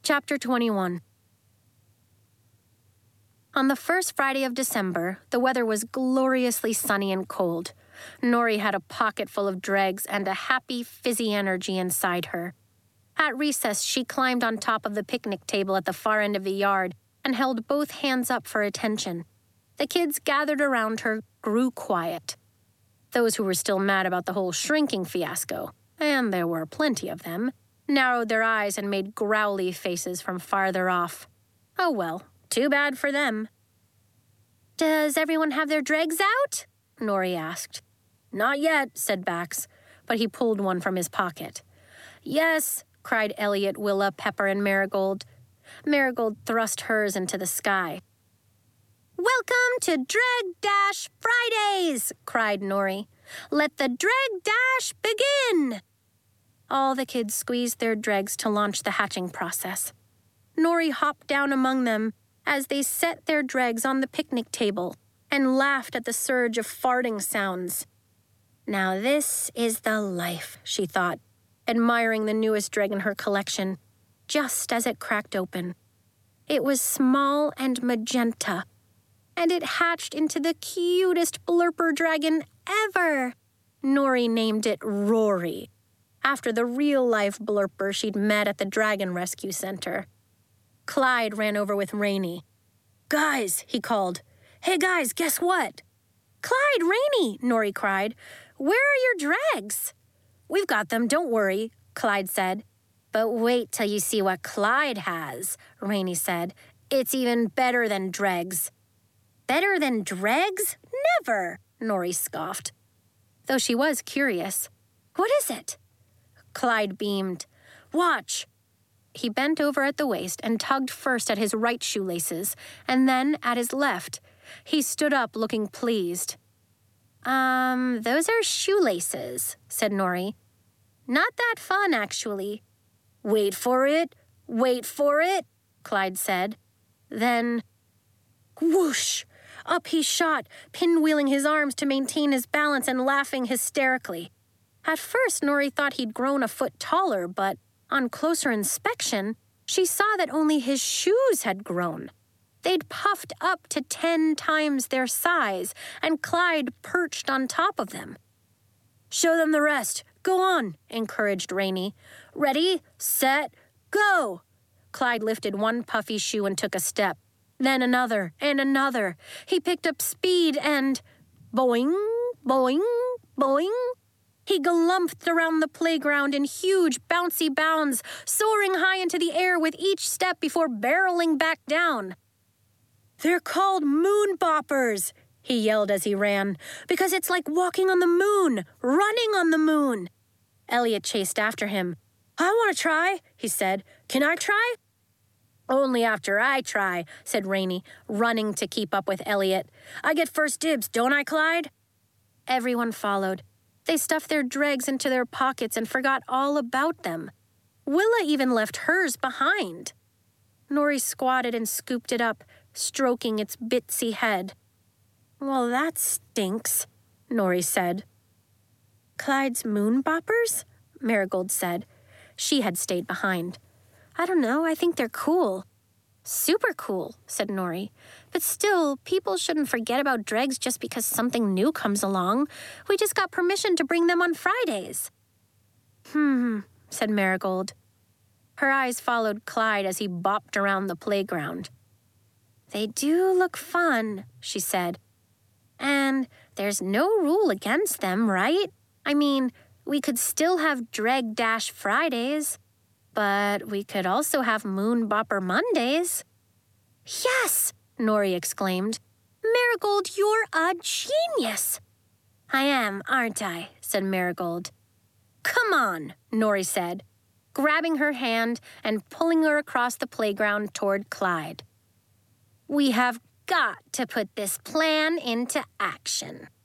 Chapter 21. On the first Friday of December, the weather was gloriously sunny and cold. Nori had a pocket full of dregs and a happy, fizzy energy inside her. At recess, she climbed on top of the picnic table at the far end of the yard and held both hands up for attention. The kids gathered around her grew quiet. Those who were still mad about the whole shrinking fiasco, and there were plenty of them, narrowed their eyes and made growly faces from farther off. Oh well, too bad for them. "Does everyone have their dregs out?" Nori asked. "Not yet," said Bax, but he pulled one from his pocket. "Yes," cried Elliot, Willa, Pepper, and Marigold. Marigold thrust hers into the sky. "Welcome to Dreg Dash Fridays!" cried Nori. "Let the Dreg Dash begin!" All the kids squeezed their dregs to launch the hatching process. Nori hopped down among them as they set their dregs on the picnic table and laughed at the surge of farting sounds. "Now this is the life," she thought, admiring the newest dreg in her collection, just as it cracked open. It was small and magenta, and it hatched into the cutest blurper dragon ever. Nori named it Rory, after the real-life blurper she'd met at the Dragon Rescue Center. Clyde ran over with Rainey. "Guys," he called. "Hey guys, guess what?" "Clyde, Rainey," Nori cried. "Where are your dregs?" "We've got them, don't worry," Clyde said. "But wait till you see what Clyde has," Rainey said. "It's even better than dregs." "Better than dregs? Never," Nori scoffed. Though she was curious. "What is it?" Clyde beamed. "Watch." He bent over at the waist and tugged first at his right shoelaces, and then at his left. He stood up looking pleased. Those are shoelaces," said Nori. "Not that fun, actually." Wait for it, Clyde said. Then, whoosh! Up he shot, pinwheeling his arms to maintain his balance and laughing hysterically. At first, Nori thought he'd grown a foot taller, but on closer inspection, she saw that only his shoes had grown. They'd puffed up to 10 times their size, and Clyde perched on top of them. "Show them the rest. Go on," encouraged Rainey. "Ready, set, go!" Clyde lifted one puffy shoe and took a step. Then another and another. He picked up speed and... boing, boing, boing. He galumped around the playground in huge, bouncy bounds, soaring high into the air with each step before barreling back down. "They're called moon boppers," he yelled as he ran, "because it's like walking on the moon, running on the moon." Elliot chased after him. "I want to try," he said. "Can I try?" "Only after I try," said Rainey, running to keep up with Elliot. "I get first dibs, don't I, Clyde?" Everyone followed. They stuffed their dregs into their pockets and forgot all about them. Willa even left hers behind. Nori squatted and scooped it up, stroking its bitsy head. "Well, that stinks," Nori said. "Clyde's moon boppers?" Marigold said. She had stayed behind. "I don't know, I think they're cool." "Super cool," said Nori. "But still, people shouldn't forget about dregs just because something new comes along. We just got permission to bring them on Fridays." Said Marigold. Her eyes followed Clyde as he bopped around the playground. "They do look fun," she said. "And there's no rule against them, right? I mean, we could still have Dreg Dash Fridays, but we could also have Moon Bopper Mondays." "Yes!" Nori exclaimed. "Marigold, you're a genius!" "I am, aren't I?" said Marigold. "Come on," Nori said, grabbing her hand and pulling her across the playground toward Clyde. "We have got to put this plan into action."